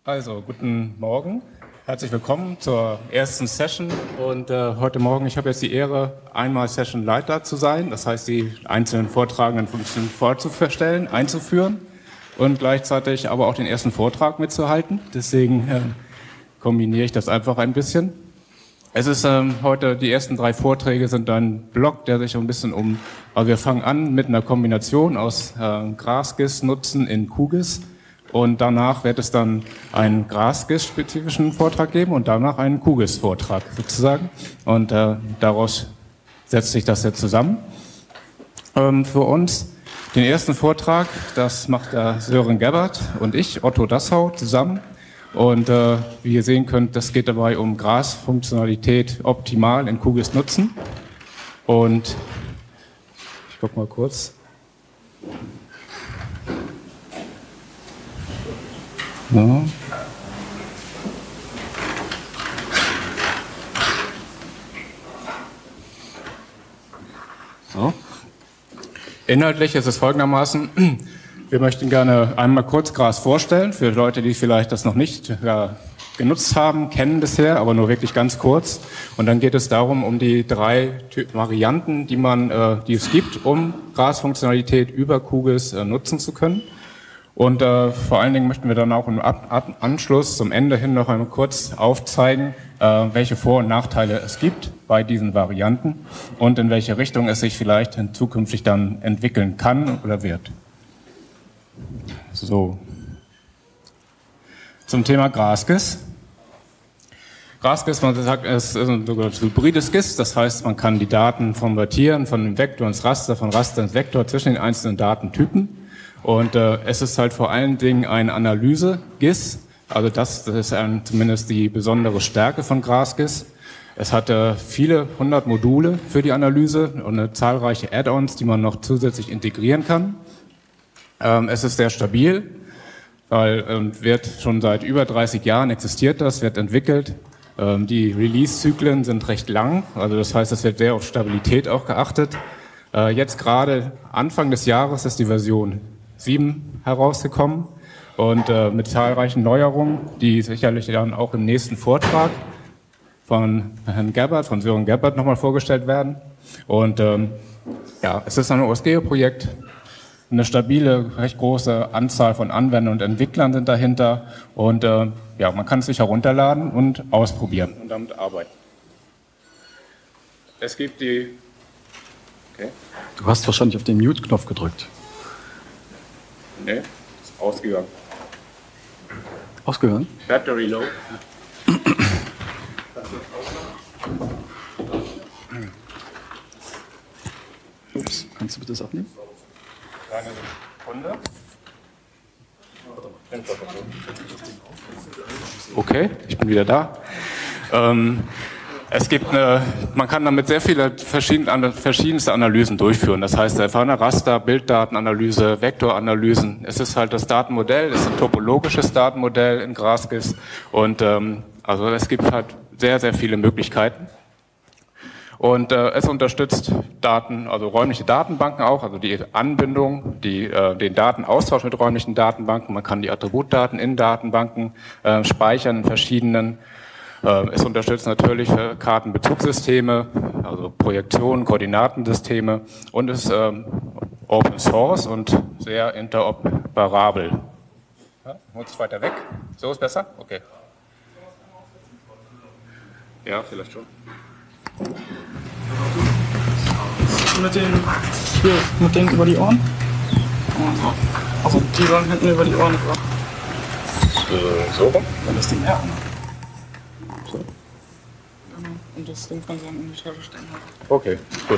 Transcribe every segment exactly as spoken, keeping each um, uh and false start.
Also, guten Morgen. Herzlich willkommen zur ersten Session. Und äh, heute Morgen, ich habe jetzt die Ehre, einmal Sessionleiter zu sein. Das heißt, die einzelnen Vortragenden Funktionen vorzustellen, einzuführen und gleichzeitig aber auch den ersten Vortrag mitzuhalten. Deswegen äh, kombiniere ich das einfach ein bisschen. Es ist ähm, heute, die ersten drei Vorträge sind ein Block, der sich ein bisschen um, also wir fangen an mit einer Kombination aus äh, GrassGIS-Nutzen in QGIS. Und danach wird es dann einen GrassGIS-spezifischen Vortrag geben und danach einen QGIS-Vortrag sozusagen. Und äh, daraus setzt sich das jetzt zusammen. Ähm, für uns den ersten Vortrag, das macht der Sören Gebbert und ich, Otto Dassau, zusammen. Und äh, wie ihr sehen könnt, das geht dabei um GRASS-Funktionalität optimal in QGIS nutzen. Und ich gucke mal kurz. Ja. So. Inhaltlich ist es folgendermaßen, wir möchten gerne einmal kurz GRASS vorstellen, für Leute, die vielleicht das noch nicht ja, genutzt haben, kennen bisher, aber nur wirklich ganz kurz. Und dann geht es darum, um die drei Varianten, die, man, äh, die es gibt, um GRASS-Funktionalität über QGIS äh, nutzen zu können. Und äh, vor allen Dingen möchten wir dann auch im Ab Ab Anschluss zum Ende hin noch einmal kurz aufzeigen, äh, welche Vor- und Nachteile es gibt bei diesen Varianten und in welche Richtung es sich vielleicht zukünftig dann entwickeln kann oder wird. So. Zum Thema GrassGIS. GrassGIS, man sagt, ist ein sogenanntes hybrides GIS, das heißt, man kann die Daten konvertieren von dem Vektor ins Raster, von Raster ins Vektor zwischen den einzelnen Datentypen. Und äh, es ist halt vor allen Dingen ein Analyse-GIS, also das, das ist ein, zumindest die besondere Stärke von GrassGIS. Es hat äh, viele hundert Module für die Analyse und äh, zahlreiche Add-ons, die man noch zusätzlich integrieren kann. Ähm, es ist sehr stabil, weil äh, wird schon seit über dreißig Jahren existiert das, wird entwickelt. Ähm, die Release-Zyklen sind recht lang, also das heißt, es wird sehr auf Stabilität auch geachtet. Äh, jetzt gerade Anfang des Jahres ist die Version sieben herausgekommen und äh, mit zahlreichen Neuerungen, die sicherlich dann auch im nächsten Vortrag von Herrn Gebbert, von Sören Gebbert nochmal vorgestellt werden. Und ähm, ja, es ist ein O S Geo-Projekt, eine stabile, recht große Anzahl von Anwendern und Entwicklern sind dahinter und äh, ja, man kann es sich herunterladen und ausprobieren und damit arbeiten. Es gibt die... Okay. Du hast wahrscheinlich auf den Mute-Knopf gedrückt. Nee, ist ausgegangen. Ausgegangen? Battery low. Ups, kannst du bitte das abnehmen? Kleine Sekunde. Okay, ich bin wieder da. Ähm, Es gibt eine, man kann damit sehr viele verschiedene, verschiedenste Analysen durchführen. Das heißt, einfach eine Raster, Bilddatenanalyse, Vektoranalysen. Es ist halt das Datenmodell, es ist ein topologisches Datenmodell in GrassGIS. Und ähm, also es gibt halt sehr, sehr viele Möglichkeiten. Und äh, es unterstützt Daten, also räumliche Datenbanken auch, also die Anbindung, die, äh, den Datenaustausch mit räumlichen Datenbanken. Man kann die Attributdaten in Datenbanken äh, speichern in verschiedenen. Es unterstützt natürlich Kartenbezugssysteme, also Projektionen, Koordinatensysteme und ist ähm, Open Source und sehr interoperabel. Ja, muss ich weiter weg? So ist besser? Okay. Ja, vielleicht schon. Mit den, hier, mit denen über die Ohren? Also die sollen hinten über die Ohren. So rum? Wenn das Ding R macht. Und das Ding kann sie dann in die Tasche stecken. Okay, gut.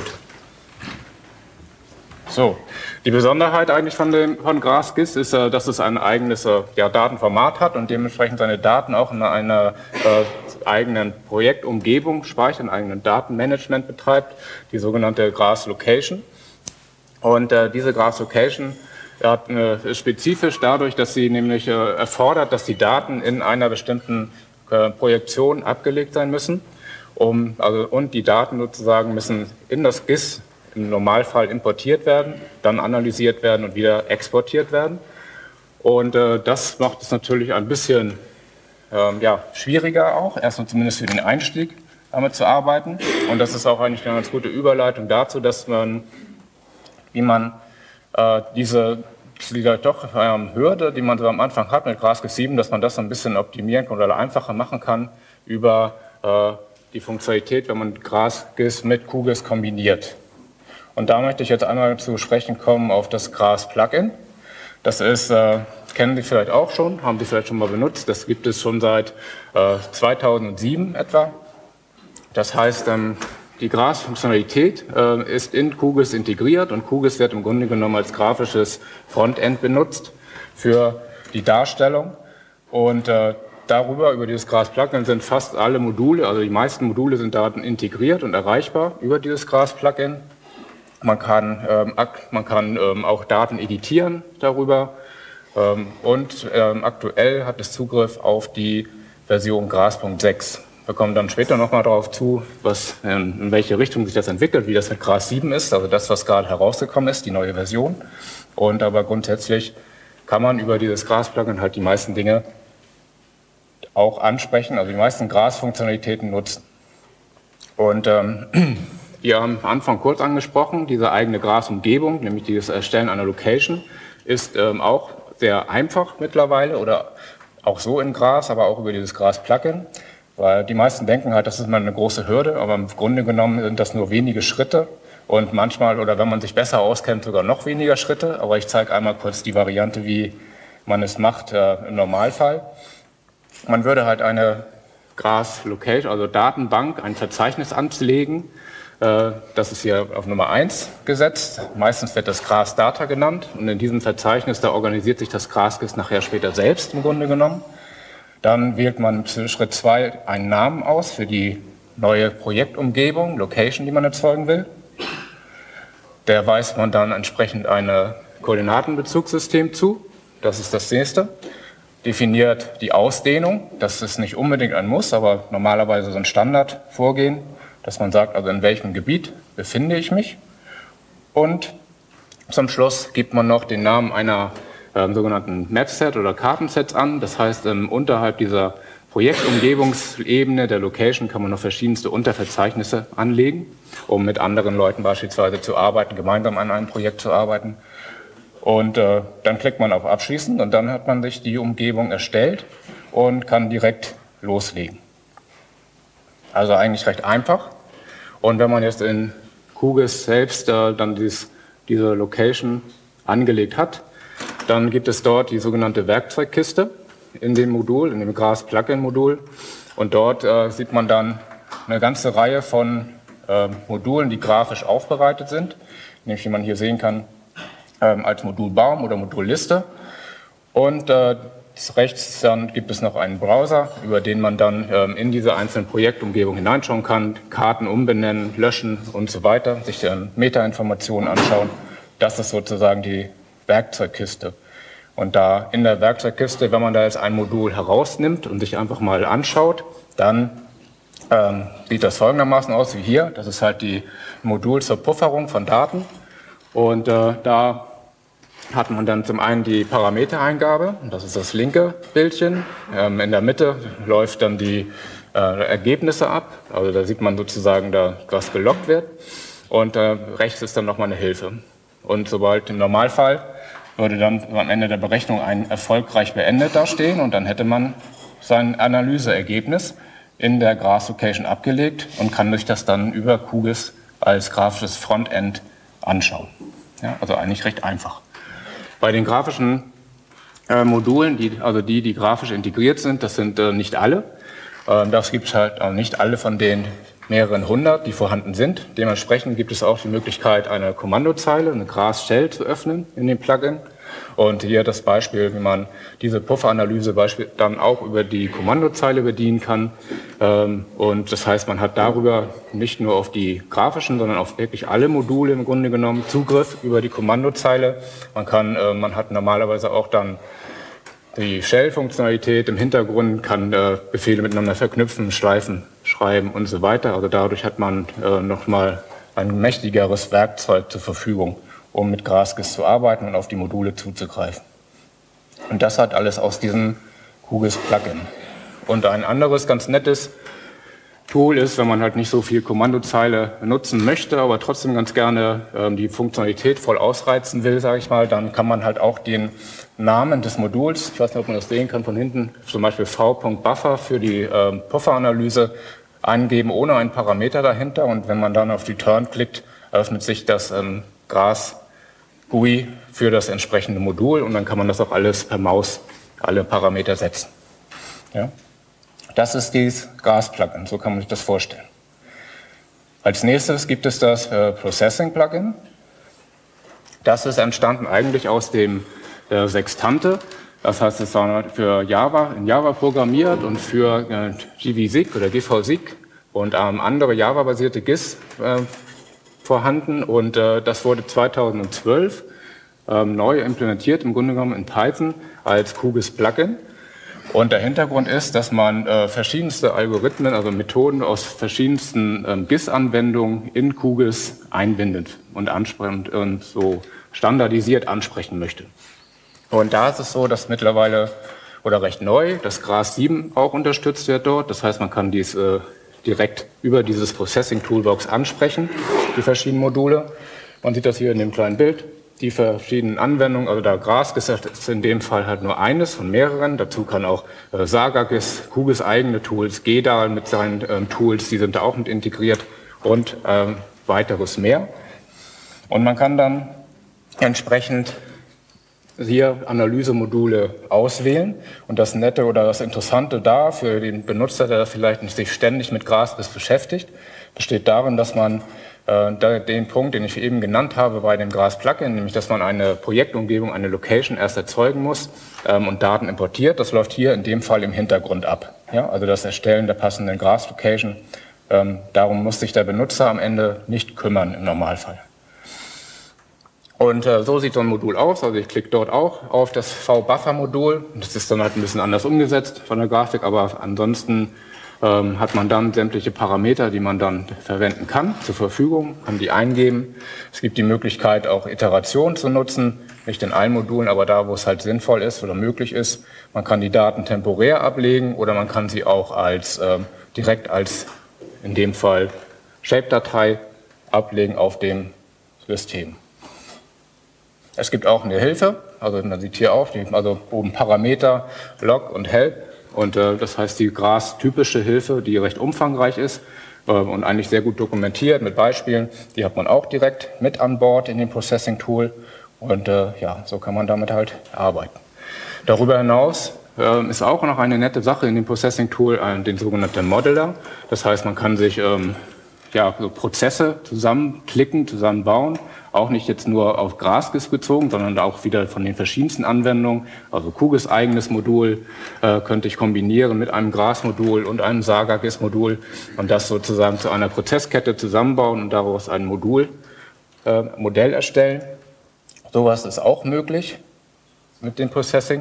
So, die Besonderheit eigentlich von, dem, von GrassGIS ist, äh, dass es ein eigenes äh, ja, Datenformat hat und dementsprechend seine Daten auch in einer äh, eigenen Projektumgebung speichert, ein eigenes Datenmanagement betreibt, die sogenannte Grass Location. Und äh, diese Grass Location hat, äh, ist spezifisch dadurch, dass sie nämlich äh, erfordert, dass die Daten in einer bestimmten äh, Projektion abgelegt sein müssen. Um, also, und die Daten sozusagen müssen in das GIS im Normalfall importiert werden, dann analysiert werden und wieder exportiert werden. Und äh, das macht es natürlich ein bisschen ähm, ja, schwieriger auch, erstmal zumindest für den Einstieg damit zu arbeiten. Und das ist auch eigentlich eine ganz gute Überleitung dazu, dass man, wie man äh, diese, diese doch ähm, Hürde, die man so am Anfang hat mit GraphGIS sieben, dass man das so ein bisschen optimieren kann oder einfacher machen kann über äh, die Funktionalität, wenn man GraphGIS mit QGIS kombiniert. Und da möchte ich jetzt einmal zu sprechen kommen auf das GRAS-Plugin. Das ist, äh, kennen Sie vielleicht auch schon, haben Sie vielleicht schon mal benutzt. Das gibt es schon seit äh, zweitausendsieben etwa. Das heißt, ähm, die GRAS-Funktionalität äh, ist in QGIS integriert und QGIS wird im Grunde genommen als grafisches Frontend benutzt für die Darstellung. Und äh, darüber, über dieses GRAS-Plugin sind fast alle Module, also die meisten Module sind da integriert und erreichbar über dieses GRAS-Plugin. Man kann, ähm, man kann ähm, auch Daten editieren darüber ähm, und ähm, aktuell hat es Zugriff auf die Version GRAS Punkt sechs. Wir kommen dann später nochmal darauf zu, was, ähm, in welche Richtung sich das entwickelt, wie das mit GRAS sieben ist, also das, was gerade herausgekommen ist, die neue Version. Und aber grundsätzlich kann man über dieses GRAS-Plugin halt die meisten Dinge auch ansprechen, also die meisten GRAS-Funktionalitäten nutzen. Und ähm, wir haben am Anfang kurz angesprochen, diese eigene GRAS-Umgebung, nämlich dieses Erstellen einer Location, ist ähm, auch sehr einfach mittlerweile oder auch so in GRAS, aber auch über dieses GRAS-Plugin, weil die meisten denken halt, das ist mal eine große Hürde, aber im Grunde genommen sind das nur wenige Schritte und manchmal, oder wenn man sich besser auskennt, sogar noch weniger Schritte, aber ich zeige einmal kurz die Variante, wie man es macht äh, im Normalfall. Man würde halt eine GRAS-Location, also Datenbank, ein Verzeichnis anlegen. Das ist hier auf Nummer eins gesetzt. Meistens wird das GRAS-Data genannt. Und in diesem Verzeichnis, da organisiert sich das GRASGIS nachher später selbst im Grunde genommen. Dann wählt man für Schritt zwei einen Namen aus für die neue Projektumgebung, Location, die man erzeugen will. Der weist man dann entsprechend ein Koordinatenbezugssystem zu. Das ist das nächste. Definiert die Ausdehnung. Das ist nicht unbedingt ein Muss, aber normalerweise so ein Standardvorgehen, dass man sagt, also in welchem Gebiet befinde ich mich. Und zum Schluss gibt man noch den Namen einer äh, sogenannten Mapset oder Kartensets an. Das heißt, ähm, unterhalb dieser Projektumgebungsebene der Location kann man noch verschiedenste Unterverzeichnisse anlegen, um mit anderen Leuten beispielsweise zu arbeiten, gemeinsam an einem Projekt zu arbeiten. Und äh, dann klickt man auf Abschließen und dann hat man sich die Umgebung erstellt und kann direkt loslegen. Also eigentlich recht einfach. Und wenn man jetzt in QGIS selbst äh, dann dieses, diese Location angelegt hat, dann gibt es dort die sogenannte Werkzeugkiste in dem Modul, in dem GRAS-Plugin-Modul. Und dort äh, sieht man dann eine ganze Reihe von äh, Modulen, die grafisch aufbereitet sind. Nämlich, wie man hier sehen kann, ähm, als Modul Baum oder Modul Liste. Und äh, rechts dann gibt es noch einen Browser, über den man dann ähm, in diese einzelnen Projektumgebungen hineinschauen kann, Karten umbenennen, löschen und so weiter, sich dann Metainformationen anschauen. Das ist sozusagen die Werkzeugkiste. Und da in der Werkzeugkiste, wenn man da jetzt ein Modul herausnimmt und sich einfach mal anschaut, dann ähm, sieht das folgendermaßen aus wie hier. Das ist halt die Modul zur Pufferung von Daten. Und äh, da hat man dann zum einen die Parametereingabe, das ist das linke Bildchen. Ähm, in der Mitte läuft dann die äh, Ergebnisse ab, also da sieht man sozusagen, da, was geloggt wird. Und äh, rechts ist dann nochmal eine Hilfe. Und sobald im Normalfall würde dann am Ende der Berechnung ein erfolgreich beendet dastehen und dann hätte man sein Analyseergebnis in der GRAS-Location abgelegt und kann sich das dann über QGIS als grafisches Frontend anschauen. Ja, also eigentlich recht einfach. Bei den grafischen äh, Modulen, die, also die, die grafisch integriert sind, das sind äh, nicht alle. Äh, das gibt es halt auch nicht alle von den mehreren hundert, die vorhanden sind. Dementsprechend gibt es auch die Möglichkeit, eine Kommandozeile, eine GRAS-Shell zu öffnen in dem Plugin. Und hier das Beispiel, wie man diese Pufferanalyse dann auch über die Kommandozeile bedienen kann. Und das heißt, man hat darüber nicht nur auf die grafischen, sondern auf wirklich alle Module im Grunde genommen Zugriff über die Kommandozeile. Man kann, man hat normalerweise auch dann die Shell-Funktionalität im Hintergrund, kann Befehle miteinander verknüpfen, schleifen, schreiben und so weiter. Also dadurch hat man nochmal ein mächtigeres Werkzeug zur Verfügung, um mit GRASGIS zu arbeiten und auf die Module zuzugreifen. Und das hat alles aus diesem QGIS-Plugin. Und ein anderes ganz nettes Tool ist, wenn man halt nicht so viel Kommandozeile benutzen möchte, aber trotzdem ganz gerne ähm, die Funktionalität voll ausreizen will, sage ich mal, dann kann man halt auch den Namen des Moduls, ich weiß nicht, ob man das sehen kann von hinten, zum Beispiel v.buffer für die ähm, Pufferanalyse eingeben ohne einen Parameter dahinter, und wenn man dann auf Return klickt, öffnet sich das ähm, Gras-G U I für das entsprechende Modul, und dann kann man das auch alles per Maus, alle Parameter setzen. Ja. Das ist dieses Gras-Plugin, so kann man sich das vorstellen. Als nächstes gibt es das äh, Processing-Plugin. Das ist entstanden eigentlich aus dem äh, Sextante. Das heißt, es war für Java, in Java programmiert und für äh, G V S I G oder G V S I G und ähm, andere Java-basierte G I S äh, vorhanden. Und äh, das wurde zweitausendzwölf ähm, neu implementiert, im Grunde genommen in Python als QGIS-Plugin. Und der Hintergrund ist, dass man äh, verschiedenste Algorithmen, also Methoden aus verschiedensten ähm, G I S-Anwendungen in QGIS einbindet und, ansprechend, und so standardisiert ansprechen möchte. Und da ist es so, dass mittlerweile, oder recht neu, das Gras sieben auch unterstützt wird dort. Das heißt, man kann dies äh, direkt über dieses Processing Toolbox ansprechen, die verschiedenen Module. Man sieht das hier in dem kleinen Bild. Die verschiedenen Anwendungen, also da GrasGIS ist in dem Fall halt nur eines von mehreren. Dazu kann auch äh, SagaGIS, QGIS eigene Tools, G D A L mit seinen ähm, Tools, die sind da auch mit integriert, und ähm, weiteres mehr. Und man kann dann entsprechend hier Analysemodule auswählen. Und das Nette oder das Interessante da für den Benutzer, der vielleicht nicht sich ständig mit GrasGIS beschäftigt, besteht darin, dass man den Punkt, den ich eben genannt habe bei dem Gras-Plugin, nämlich dass man eine Projektumgebung, eine Location erst erzeugen muss ähm, und Daten importiert. Das läuft hier in dem Fall im Hintergrund ab. Ja, also das Erstellen der passenden Gras-Location. Ähm, darum muss sich der Benutzer am Ende nicht kümmern im Normalfall. Und äh, so sieht so ein Modul aus. Also ich klicke dort auch auf das V-Buffer-Modul. Das ist dann halt ein bisschen anders umgesetzt von der Grafik, aber ansonsten Ähm, hat man dann sämtliche Parameter, die man dann verwenden kann, zur Verfügung, kann die eingeben. Es gibt die Möglichkeit, auch Iterationen zu nutzen, nicht in allen Modulen, aber da, wo es halt sinnvoll ist oder möglich ist. Man kann die Daten temporär ablegen oder man kann sie auch als, äh, direkt als, in dem Fall, Shape-Datei ablegen auf dem System. Es gibt auch eine Hilfe, also man sieht hier auch, die, also oben Parameter, Log und Help. Und äh, das heißt, die Gras-typische Hilfe, die recht umfangreich ist äh, und eigentlich sehr gut dokumentiert mit Beispielen, die hat man auch direkt mit an Bord in dem Processing-Tool. Und äh, ja, so kann man damit halt arbeiten. Darüber hinaus äh, ist auch noch eine nette Sache in dem Processing-Tool, äh, den sogenannten Modeler. Das heißt, man kann sich ähm, ja, so Prozesse zusammenklicken, zusammenbauen. Auch nicht jetzt nur auf GrasGIS bezogen, sondern auch wieder von den verschiedensten Anwendungen. Also QGIS eigenes Modul äh, könnte ich kombinieren mit einem Gras-Modul und einem SagaGIS-Modul und das sozusagen zu einer Prozesskette zusammenbauen und daraus ein Modul, äh, Modell erstellen. Sowas ist auch möglich mit dem Processing.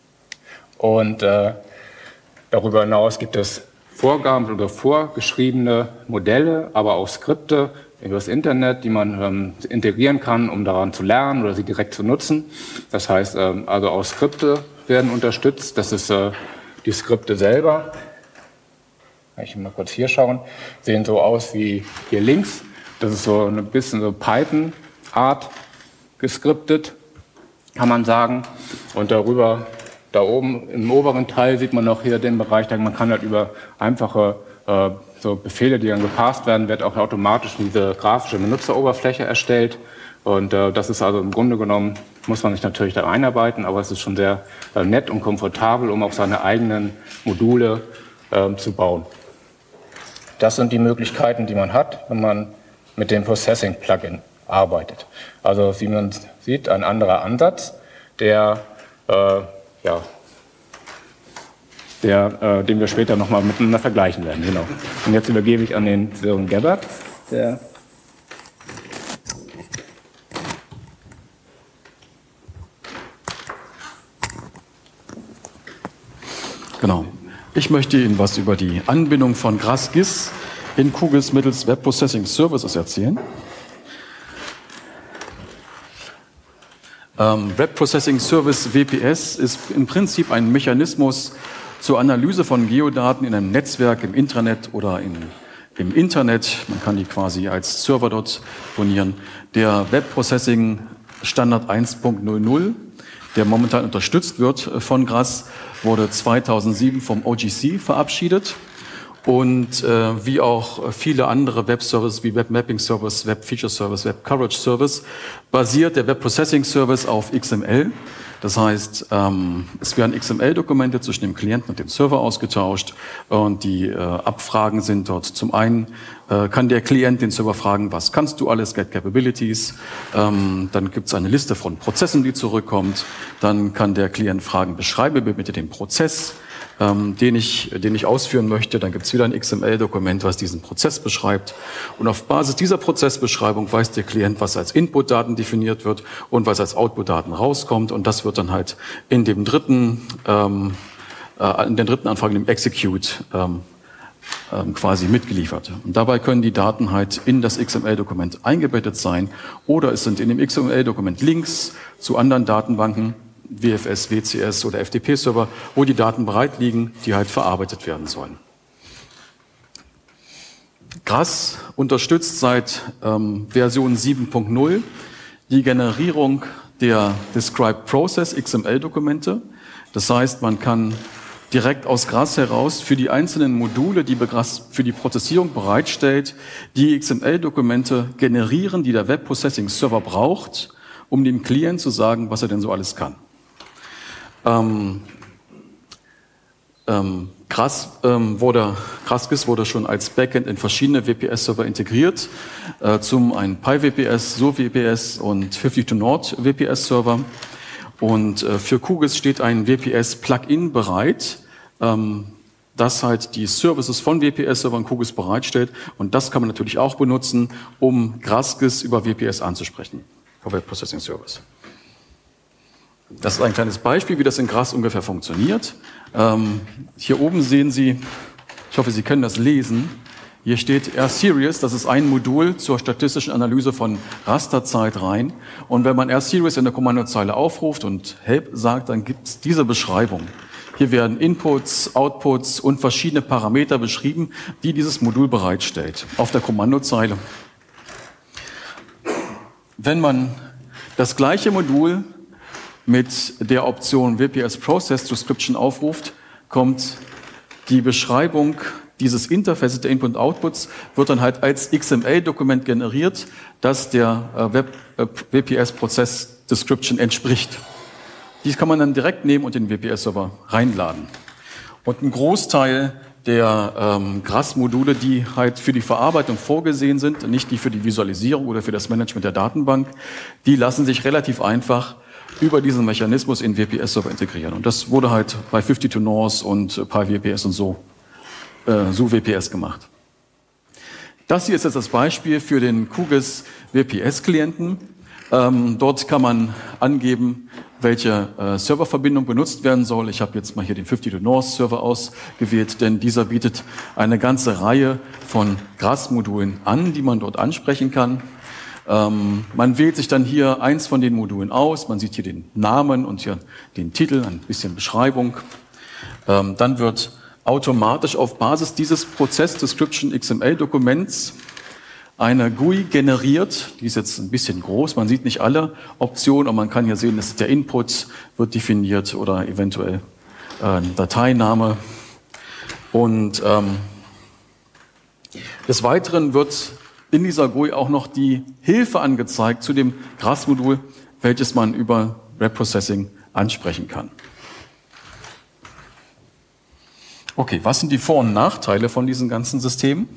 Und äh, darüber hinaus gibt es Vorgaben oder vorgeschriebene Modelle, aber auch Skripte über das Internet, die man ähm, integrieren kann, um daran zu lernen oder sie direkt zu nutzen. Das heißt, ähm, also auch Skripte werden unterstützt. Das ist äh, die Skripte selber. Kann ich mal kurz hier schauen. Sehen so aus wie hier links. Das ist so ein bisschen so Python-Art geskriptet, kann man sagen. Und darüber, da oben im oberen Teil sieht man noch hier den Bereich, da man kann halt über einfache äh, so Befehle, die dann gepasst werden, wird auch automatisch diese grafische Benutzeroberfläche erstellt. Und äh, das ist also im Grunde genommen, muss man sich natürlich da einarbeiten, aber es ist schon sehr äh, nett und komfortabel, um auch seine eigenen Module äh, zu bauen. Das sind die Möglichkeiten, die man hat, wenn man mit dem Processing-Plugin arbeitet. Also wie man sieht, ein anderer Ansatz, der äh, ja, Der, äh, den wir später nochmal miteinander vergleichen werden. Genau. Und jetzt übergebe ich an den Sören Gebert, der Genau. Ich möchte Ihnen was über die Anbindung von GrasGIS in QGIS mittels Web Processing Services erzählen. Ähm, Web Processing Service W P S ist im Prinzip ein Mechanismus zur Analyse von Geodaten in einem Netzwerk, im Intranet oder in, im Internet. Man kann die quasi als Server dort deponieren. Der Web Processing Standard eins Punkt null null, der momentan unterstützt wird von Grass, wurde zweitausendsieben vom O G C verabschiedet. Und äh, wie auch viele andere Web-Services wie Web Mapping Service, Web Feature Service, Web Coverage Service, basiert der Web Processing Service auf X M L. Das heißt, ähm, es werden X M L-Dokumente zwischen dem Klienten und dem Server ausgetauscht und die äh, Abfragen sind dort. Zum einen äh, kann der Klient den Server fragen, was kannst du alles, Get Capabilities. Ähm, dann gibt es eine Liste von Prozessen, die zurückkommt. Dann kann der Klient fragen, beschreibe mir bitte den Prozess, ähm, den ich, den ich ausführen möchte. Dann gibt es wieder ein X M L-Dokument, was diesen Prozess beschreibt. Und auf Basis dieser Prozessbeschreibung weiß der Klient, was als Input-Daten definiert wird und was als Output-Daten rauskommt. Und das wird dann halt in dem dritten, ähm, äh, in den dritten Anfragen, dem Execute, ähm, ähm, quasi mitgeliefert. Und dabei können die Daten halt in das X M L-Dokument eingebettet sein oder es sind in dem X M L-Dokument Links zu anderen Datenbanken, W F S, W C S oder F T P-Server, wo die Daten bereit liegen, die halt verarbeitet werden sollen. Grass unterstützt seit ähm, Version sieben Punkt null die Generierung der Described Process X M L-Dokumente. Das heißt, man kann direkt aus Grass heraus für die einzelnen Module, die Grass für die Prozessierung bereitstellt, die X M L-Dokumente generieren, die der Web Processing Server braucht, um dem Client zu sagen, was er denn so alles kann. Ähm, ähm, Grass ähm, wurde, GrassGIS wurde schon als Backend in verschiedene W P S-Server integriert, äh, zum einen PyWPS, SoWPS und fünfzig to Nord W P S-Server. Und äh, für QGIS steht ein W P S-Plugin bereit, ähm, das halt die Services von W P S-Servern QGIS bereitstellt. Und das kann man natürlich auch benutzen, um GrassGIS über W P S anzusprechen, Web Processing Service. Das ist ein kleines Beispiel, wie das in Grass ungefähr funktioniert. Ähm, hier oben sehen Sie, ich hoffe, Sie können das lesen, hier steht R-Series, das ist ein Modul zur statistischen Analyse von Rasterzeit rein. Und wenn man R-Series in der Kommandozeile aufruft und Help sagt, dann gibt es diese Beschreibung. Hier werden Inputs, Outputs und verschiedene Parameter beschrieben, die dieses Modul bereitstellt, auf der Kommandozeile. Wenn man das gleiche Modul mit der Option W P S Process Description aufruft, kommt die Beschreibung dieses Interfaces der Input und Outputs, wird dann halt als X M L-Dokument generiert, das der äh, Web, äh, W P S Process Description entspricht. Dies kann man dann direkt nehmen und in den W P S-Server reinladen. Und ein Großteil der ähm, Grass-Module, die halt für die Verarbeitung vorgesehen sind, nicht die für die Visualisierung oder für das Management der Datenbank, die lassen sich relativ einfach über diesen Mechanismus in W P S-Server integrieren. Und das wurde halt bei fünfzig to North und PyWPS und so, äh, so W P S gemacht. Das hier ist jetzt das Beispiel für den QGIS W P S-Klienten. Ähm, dort kann man angeben, welche äh, Serververbindung benutzt werden soll. Ich habe jetzt mal hier den fünfzig to North Server ausgewählt, denn dieser bietet eine ganze Reihe von Grass-Modulen an, die man dort ansprechen kann. Ähm, man wählt sich dann hier eins von den Modulen aus. Man sieht hier den Namen und hier den Titel, ein bisschen Beschreibung. Ähm, dann wird automatisch auf Basis dieses Prozess Description X M L-Dokuments eine G U I generiert. Die ist jetzt ein bisschen groß. Man sieht nicht alle Optionen, aber man kann hier sehen, dass der Input wird definiert oder eventuell äh, ein Dateiname. Und ähm, des Weiteren wird in dieser G U I auch noch die Hilfe angezeigt zu dem Grass-Modul, welches man über Web Processing ansprechen kann. Okay, was sind die Vor- und Nachteile von diesen ganzen Systemen?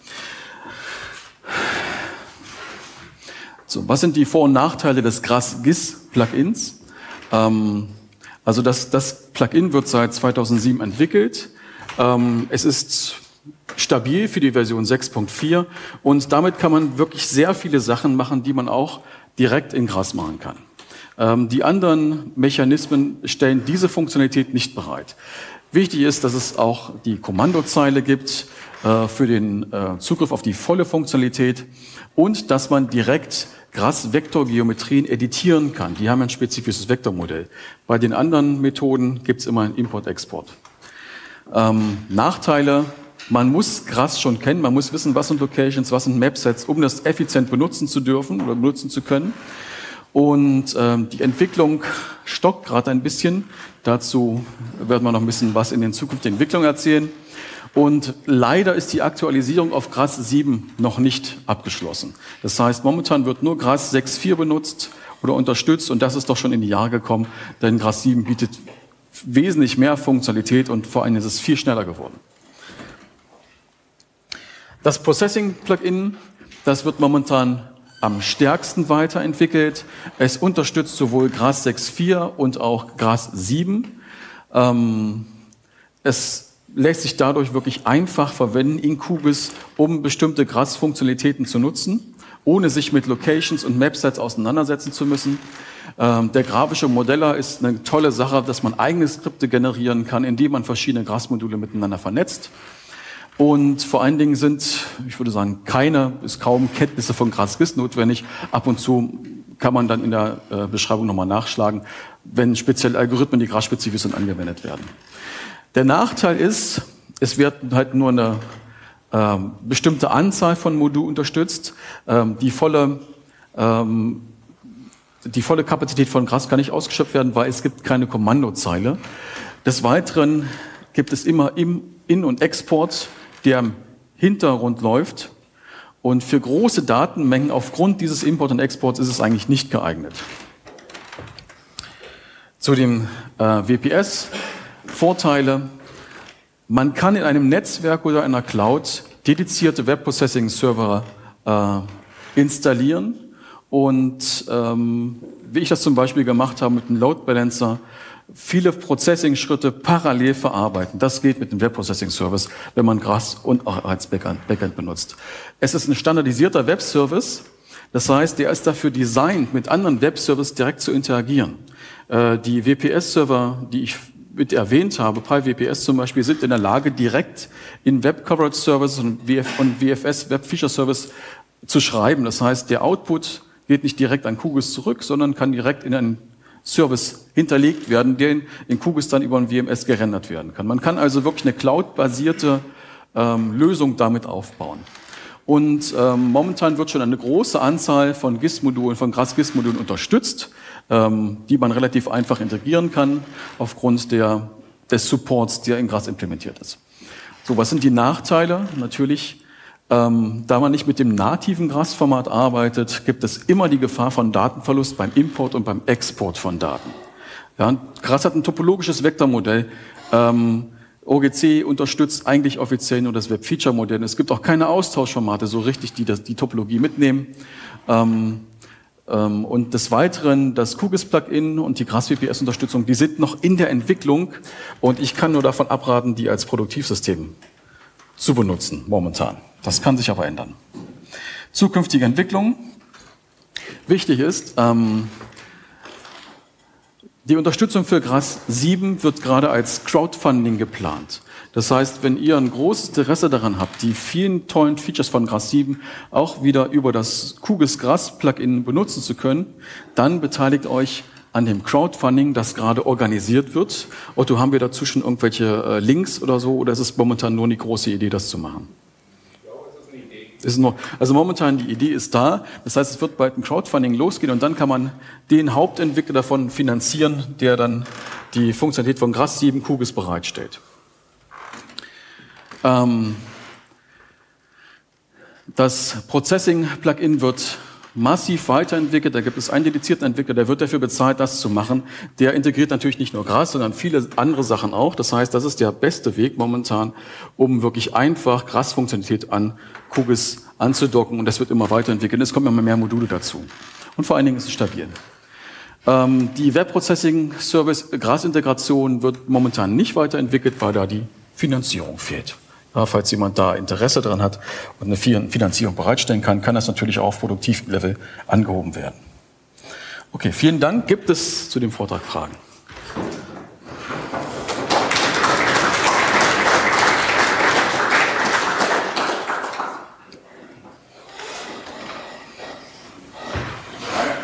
So, was sind die Vor- und Nachteile des GrassGIS-Plugins? Ähm, also das, das Plugin wird seit zweitausendsieben entwickelt. Ähm, es ist stabil für die Version sechs Punkt vier und damit kann man wirklich sehr viele Sachen machen, die man auch direkt in Grass machen kann. Ähm, die anderen Mechanismen stellen diese Funktionalität nicht bereit. Wichtig ist, dass es auch die Kommandozeile gibt äh, für den äh, Zugriff auf die volle Funktionalität und dass man direkt Grass-Vektorgeometrien editieren kann. Die haben ein spezifisches Vektormodell. Bei den anderen Methoden gibt es immer einen Import-Export. Ähm, Nachteile: Man muss Grass schon kennen, man muss wissen, was sind Locations, was sind Mapsets, um das effizient benutzen zu dürfen oder benutzen zu können. Und ähm, die Entwicklung stockt gerade ein bisschen. Dazu werden wir noch ein bisschen was in den zukünftigen Entwicklungen erzählen. Und leider ist die Aktualisierung auf Grass sieben noch nicht abgeschlossen. Das heißt, momentan wird nur Grass sechs Punkt vier benutzt oder unterstützt und das ist doch schon in die Jahre gekommen, denn Grass sieben bietet wesentlich mehr Funktionalität und vor allem ist es viel schneller geworden. Das Processing-Plugin, das wird momentan am stärksten weiterentwickelt. Es unterstützt sowohl Grass sechs Punkt vier und auch Grass sieben. Ähm, es lässt sich dadurch wirklich einfach verwenden in QGIS, um bestimmte Grass-Funktionalitäten zu nutzen, ohne sich mit Locations und Mapsets auseinandersetzen zu müssen. Ähm, der grafische Modeller ist eine tolle Sache, dass man eigene Skripte generieren kann, indem man verschiedene Grass-Module miteinander vernetzt. Und vor allen Dingen sind, ich würde sagen, keine bis kaum Kenntnisse von Grass-GIS notwendig. Ab und zu kann man dann in der äh, Beschreibung nochmal nachschlagen, wenn spezielle Algorithmen, die grass-spezifisch sind, angewendet werden. Der Nachteil ist, es wird halt nur eine ähm, bestimmte Anzahl von Modulen unterstützt. Ähm, die volle, ähm, die volle Kapazität von Grass kann nicht ausgeschöpft werden, weil es gibt keine Kommandozeile. Des Weiteren gibt es immer im In- und Export, der im Hintergrund läuft. Und für große Datenmengen aufgrund dieses Import und Exports ist es eigentlich nicht geeignet. Zu dem äh, W P S. Vorteile: Man kann in einem Netzwerk oder einer Cloud dedizierte Web-Processing-Server äh, installieren und ähm, wie ich das zum Beispiel gemacht habe mit einem Load Balancer, viele Processing-Schritte parallel verarbeiten. Das geht mit dem Web-Processing-Service, wenn man Grass und auch als Backend, Backend benutzt. Es ist ein standardisierter Web-Service, das heißt, der ist dafür designt, mit anderen Web-Services direkt zu interagieren. Äh, die W P S-Server, die ich mit erwähnt habe, PyWPS zum Beispiel, sind in der Lage, direkt in Web Coverage Services und W F S, Web Feature Service, zu schreiben. Das heißt, der Output geht nicht direkt an QGIS zurück, sondern kann direkt in einen Service hinterlegt werden, der in QGIS dann über ein W M S gerendert werden kann. Man kann also wirklich eine cloud-basierte ähm, Lösung damit aufbauen. Und ähm, momentan wird schon eine große Anzahl von GIS-Modulen, von Grass-GIS-Modulen unterstützt, ähm, die man relativ einfach integrieren kann, aufgrund der, des Supports, der in Grass implementiert ist. So, was sind die Nachteile? Natürlich, ähm, da man nicht mit dem nativen Grass-Format arbeitet, gibt es immer die Gefahr von Datenverlust beim Import und beim Export von Daten. Ja, Grass hat ein topologisches Vektormodell. Ähm, O G C unterstützt eigentlich offiziell nur das Web-Feature-Modell. Es gibt auch keine Austauschformate so richtig, die das, die Topologie mitnehmen. Ähm, ähm, und des Weiteren, das QGIS-Plugin und die Grass-W P S-Unterstützung, die sind noch in der Entwicklung und ich kann nur davon abraten, die als Produktivsystem zu benutzen momentan. Das kann sich aber ändern. Zukünftige Entwicklung. Wichtig ist, ähm, die Unterstützung für Grass sieben wird gerade als Crowdfunding geplant. Das heißt, wenn ihr ein großes Interesse daran habt, die vielen tollen Features von Grass sieben auch wieder über das QGIS Grass Plugin benutzen zu können, dann beteiligt euch an dem Crowdfunding, das gerade organisiert wird. Otto, haben wir dazu schon irgendwelche äh, Links oder so, oder ist es momentan nur eine große Idee, das zu machen? Ist noch, also momentan die Idee ist da, das heißt, es wird bald ein Crowdfunding losgehen und dann kann man den Hauptentwickler davon finanzieren, der dann die Funktionalität von Grass sieben QGIS bereitstellt. Ähm, das Processing-Plugin wird massiv weiterentwickelt, da gibt es einen dedizierten Entwickler, der wird dafür bezahlt, das zu machen. Der integriert natürlich nicht nur Grass, sondern viele andere Sachen auch. Das heißt, das ist der beste Weg momentan, um wirklich einfach Grass-Funktionalität an QGIS anzudocken und das wird immer weiterentwickelt. Es kommen immer mehr Module dazu. Und vor allen Dingen ist es stabil. Ähm, die Web-Processing-Service Grass-Integration wird momentan nicht weiterentwickelt, weil da die Finanzierung fehlt. Ja, falls jemand da Interesse daran hat und eine Finanzierung bereitstellen kann, kann das natürlich auch auf Produktivlevel angehoben werden. Okay, vielen Dank. Gibt es zu dem Vortrag Fragen?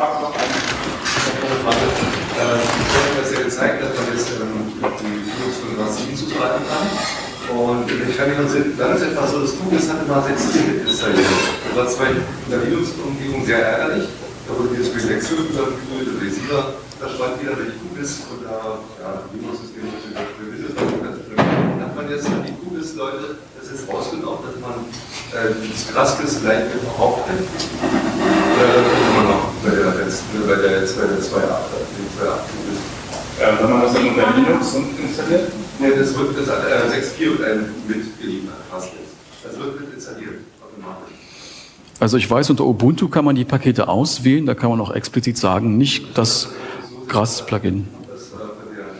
Ich habe noch eine Frage. Sie haben das ja gezeigt, dass man jetzt die Massiv zugreifen kann. Und ich kann mich dann ist etwas so, das Kugis hatte mal sechs Tier installiert. Das war zwar in der Linux-Umgebung sehr ärgerlich, da wurde dieses Relax-System übergeführt, der Receiver verschwand wieder durch die Kugis und da, ja, Linux-System natürlich auch für Windows, dann hat man jetzt die Kugis-Leute das ist rausgenommen, dass man äh, das Graskis gleich mit aufnimmt. Äh, immer noch bei der jetzt bei der zwei Punkt acht Kugis. Ja, wenn man das dann unter Linux installiert? Ne, das wird das hat äh, sechs Punkt vier wird einem mitgeliefert, Graskis. Das wird mit installiert, automatisch. Also ich weiß, unter Ubuntu kann man die Pakete auswählen, da kann man auch explizit sagen, nicht das Gras-Plugin. Das war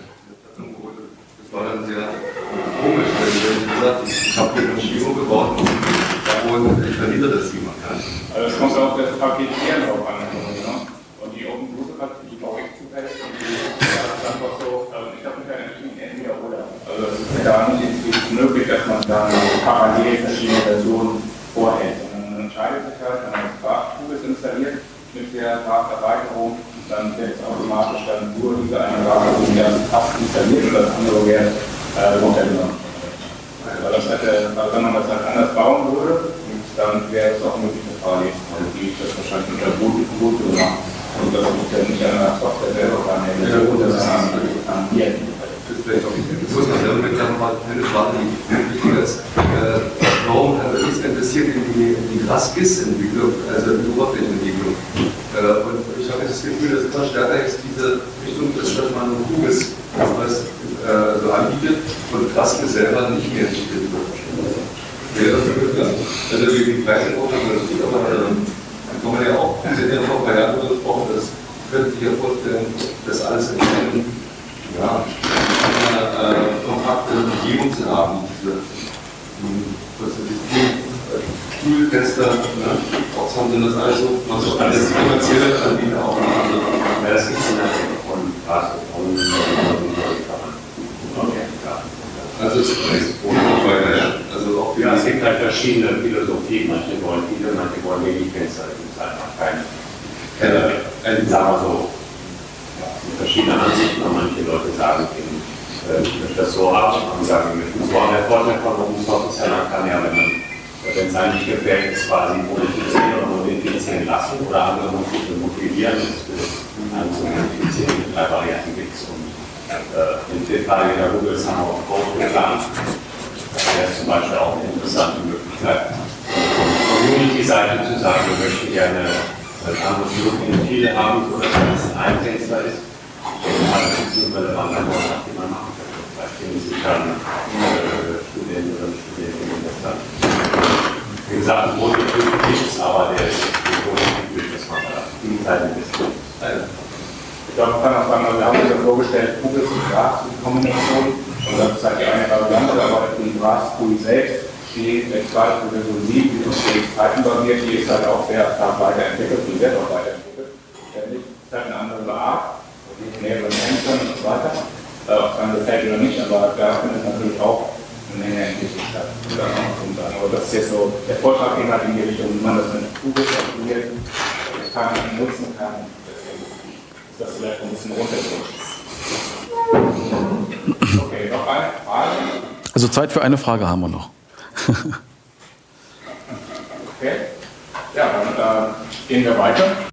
dann sehr komisch, wenn ich gesagt habe, ich habe hier ein Schiro gebaut und ich verliere das, wie man kann. Also es kommt auch das Paketieren drauf an. Und die OpenBluetooth hat die V X zufällig und die ist einfach so, ich habe keine entweder oder. Also es ist gar nicht möglich, dass man dann parallel verschiedene Versionen vorhält. Man entscheidet sich halt, wenn man das Graph-Kugis installiert mit der Graph-Erweiterung, dann wird es automatisch dann nur diese eine Erweiterung, die das fast installiert und das andere wird äh, runtergenommen. Weil das hätte, also wenn man das halt anders bauen würde, dann wäre es auch möglich, eine Frage, also die ich das wahrscheinlich unter Ubuntu gemacht. Und das muss ja nicht an der Software selber anhängen, das ist an mir. Das muss man selber mit mal eine Frage, die wichtig ist. Warum hat uns interessiert in die, in die Graskis-Entwicklung, also in die Oberflächenentwicklung? Und ich habe das Gefühl, dass immer stärker jetzt diese Richtung ist, dass man Kugis was äh, so anbietet und Graskis selber nicht mehr entwickelt wird. Also die Preise auch noch das gut, aber dann kann man ja auch, wir sind ja noch bei Jahren gesprochen, das könnte sich ja vorstellen, dass alles in einem, ja, eine äh, kompakte Umgebung zu haben, diese Tool-Tester, ne? Auch haben sie das alles so, was so alles kommerzielle Anbieter auch noch andere. Ja, das gibt es in der Ecke von Gras und okay, ja. Also es ist noch weiter, ja. Also auch ja, es gibt halt verschiedene Philosophien, manche wollen viele, manche wollen wenig Fenster, es gibt einfach keine, keine, äh, sagen wir so, ja, verschiedene Ansichten, und manche Leute sagen, ich möchte das so haben, und sagen, ich möchte das so haben. Der Vorteil von Open Source ist ja, man kann ja, wenn man, wenn es einem nicht gefällt, ist quasi modifizieren oder modifizieren lassen oder andere motivieren, das einen zu modifizieren, mit drei Varianten gibt es. Und äh, in dem Fall der Google haben wir auf Code geplant. Das wäre zum Beispiel auch eine interessante Möglichkeit, von der Community-Seite zu sagen, wir möchten gerne ein anderes Look in viele haben, sodass es ein Fenster ist. Das ist nur relevant, die man machen kann. Vielleicht finden Sie dann äh, Studenten oder Studentinnen das dann. Wie gesagt, es wurde nichts, aber der ist positiv, dass man da die Zeit investiert. Ich glaube, man kann auch sagen, wir haben uns ja vorgestellt, Kugis und Gras in Kombination. Und das ist halt die eine Variante, aber im Gras-Tool selbst, die zweite Version sieben, die auf Python basiert, die ist halt auch sehr stark weiterentwickelt und wird auch weiterentwickelt. Das ist halt eine andere Art. mehreren Fenstern und so weiter, äh, ob es dann gefällt oder nicht, aber da findet natürlich auch eine Menge Entwicklung statt. Aber das ist jetzt so, der Vortrag geht halt in die Richtung, wie man das mit Kugis optimiert kann, nutzen kann. Deswegen ist das vielleicht ein bisschen runtergerutscht. Okay, noch eine Frage? Also Zeit für eine Frage haben wir noch. Okay, ja, dann äh, gehen wir weiter.